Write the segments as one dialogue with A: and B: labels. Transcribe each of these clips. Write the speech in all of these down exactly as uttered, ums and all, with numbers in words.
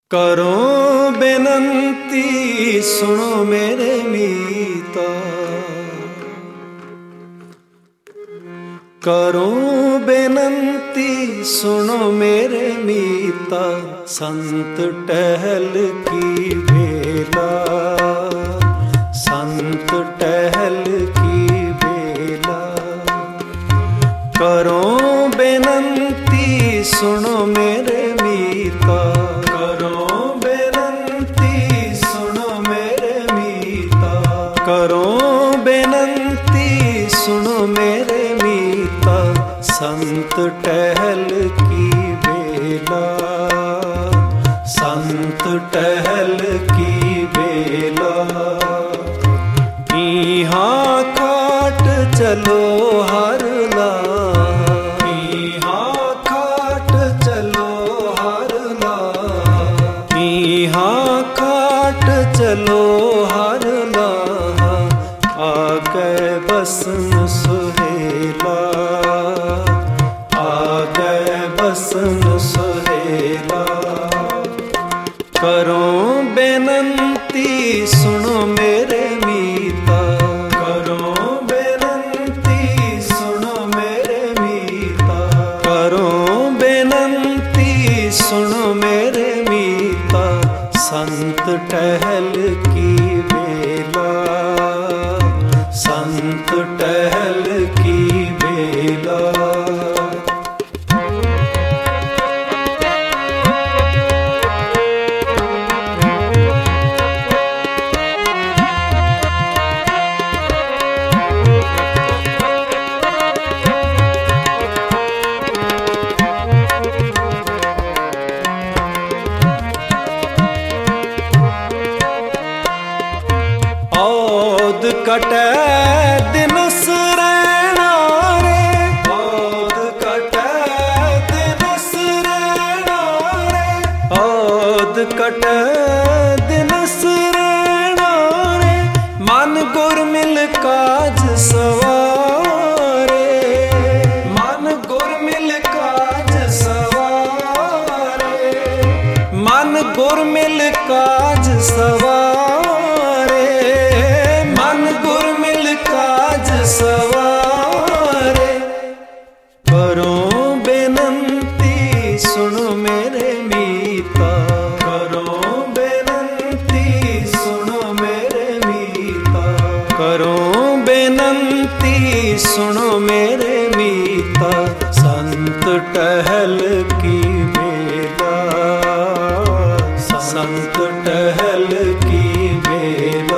A: करो बेनंती सुनो मेरे मीता, करो बेनंती सुनो मेरे मीता, संत टहल की बेला, संत टहल की बेला। करो बेनंती सुनो मेरे मीता, करो बेनंती सुनो मेरे मीता, करो बेनंती सुनो मेरे मीता, संत टहल की बेला, संत टहल की बेला। यहाँ खाट चलो हर ला, यहाँ खाट चलो हर ला, यहाँ खाट चलो हर ला। आ गए बसन सुहेला, आ गए बसन सुहेला। करो बेनंती सुनो मेरे मीता, करो बेनंती सुनो मेरे मीता, करो बेनंती सुनो मेरे मीता, संत टहल की बेला, संत टहल की बेला। औद कटे दिनस रैना रे, औद कटे दिनस रैना रे, औद कटे दिनस रैना रे। मन गुर मिल काज सवारे, मन गुर मिल काज सवारे, मन गुर मिल काज सवारे, सवारे। करो बेनंती सुनो मेरे मीता, करो बेनंती सुनो मेरे मीता, करो बेनंती सुनो मेरे मीता, संत टहल की बेला, संत टहल की बेला।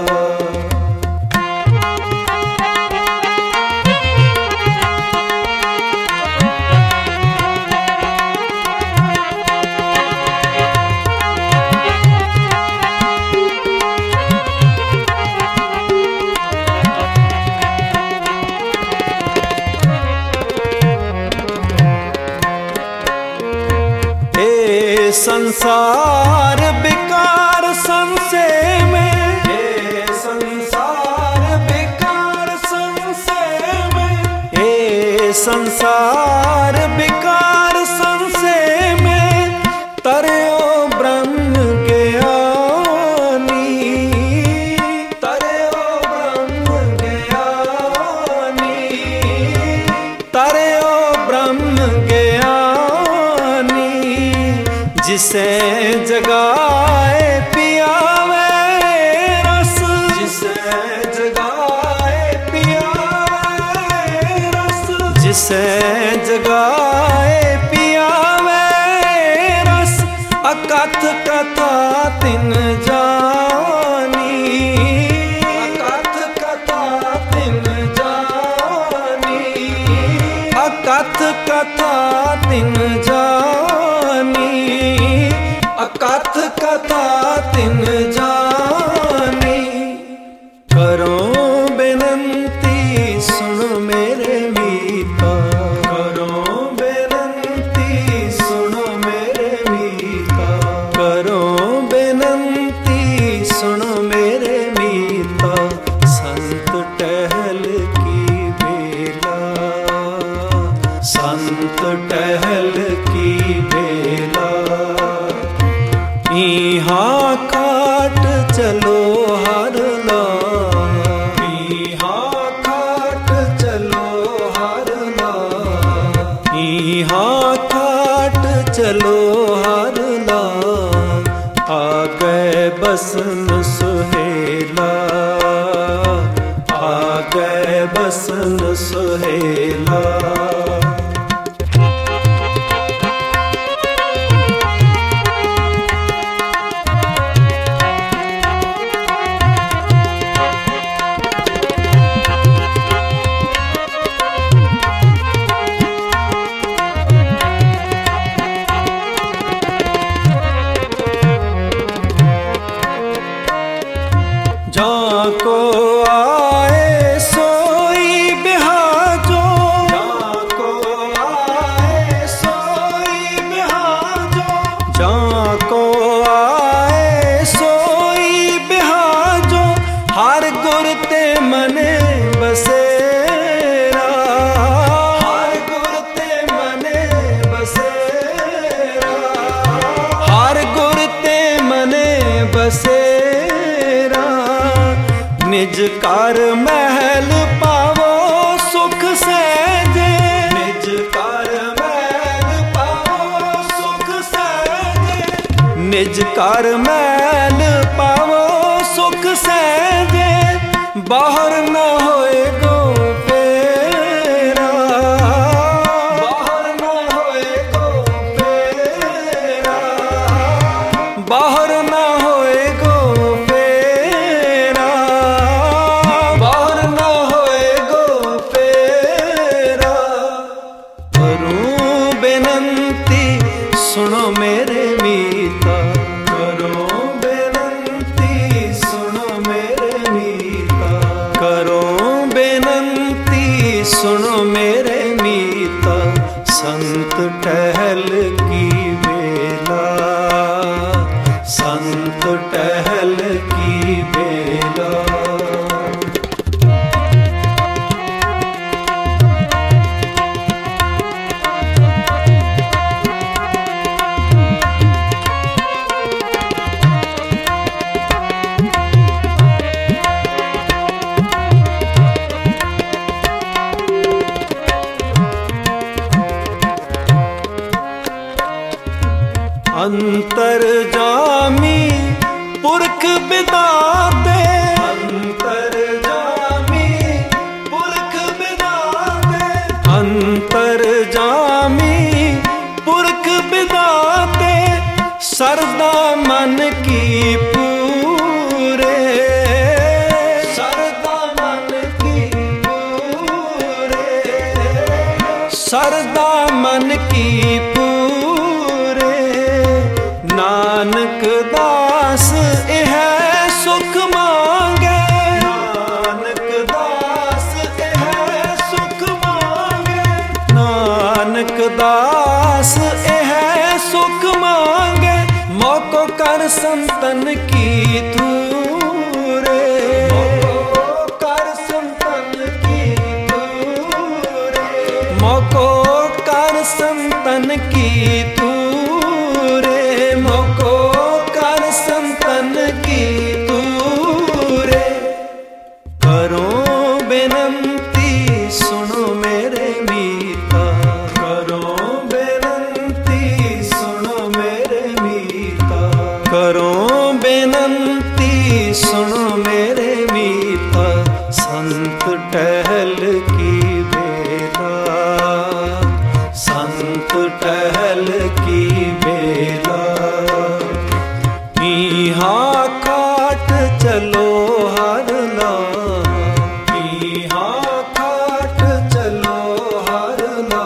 A: संसार बेकार संशय में, हे संसार बेकार संशय में, हे संसार बेकार संशय में। तरेओ ब्रह्म ज्ञानी, तरेओ ब्रह्म ज्ञानी, तरेओ ब्रह्म ज्ञानी। जिसे जगाए पियावे रस, जिसे जगाए पियावे रस, जिसे जगाए पियावे रस। अकथ कथा तिन जानी, अकथ कथा तिन जानी, अकथ कथा तिन जानी, अकथ कथा तिन जानी। करो बेनंती सुनो मेरे मीता, करो बेनंती सुनो मेरे मीता, करो बेनंती सुनो मेरे मीता, संत टहल की बेला, संत टहल की बेला। यहाँ खाट चलो हर ला, यहाँ खाट चलो हर ला, यहाँ खाट चलो हर ला, आ गए बसन सुहेला, आ गए बसन सुहेला। जाको आए सोई बिहाजो, जाको आए सोई बिहाजो, जाको आए सोई बिहाजो, हर गुरते मने बसेरा, हर गुरते मने बसेरा, हर गुरते मने बसेरा। निज कर महल पावो सुख सहजे, निज कर महल पावो सुख सहजे, निज कर महल पावो सुख सहजे, बाहर न होए गो फेरा, बाहर न होए गो फेरा, बाहर न होए गो फेरा, बाहर न होए गो फेरा। करूं बेनंती सुनो मेरे मीता, करो बेनंती सुनो मेरे मीता, करो बेनंती सुनो मेरे मीता, संत टहल की बेला, संत टहल की बेला। अंतर जामी पुरख बिदाते, अंतर जामी पुरख बिदाते, अंतर जामी पुरख बिदाते, सरदा मन की पूरे, सरदा मन की पूरे, सरदा मन की पूरे। नानक दास यह सुख मांगे, नानक दास यह सुख मांगे, नानक दास यह सुख मांगे, मौको कर संतन की तूरे, मौको कर संतन की तूरे, मौको कर संतन की तूरे, मौको कर संतन की तूरे। करो बेनंती सुनो मेरे मीता, करो बेनंती सुनो मेरे मीता, करो बेनंती सुनो मेरे मीता, संत टहल की बेला, संत टहल की बेला। यहाँ खाट चलो हर ला, यहाँ खाट चलो हर ला,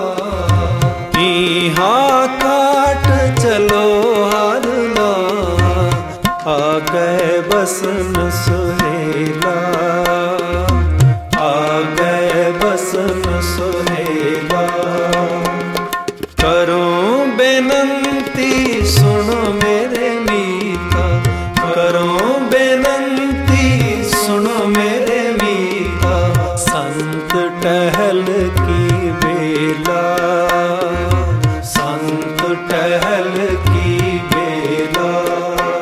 A: यहाँ खाट चलो हर ला, आ गए बसन सुहेला, आ गए बसन सुहेला। करो बेनंती सुनो मेरे मीता, करो बेनंती सुनो मेरे मीता, संत टहल की बेला, संत टहल की बेला।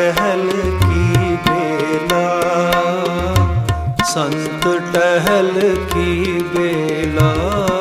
A: टहल की बेला, संत टहल की बेला।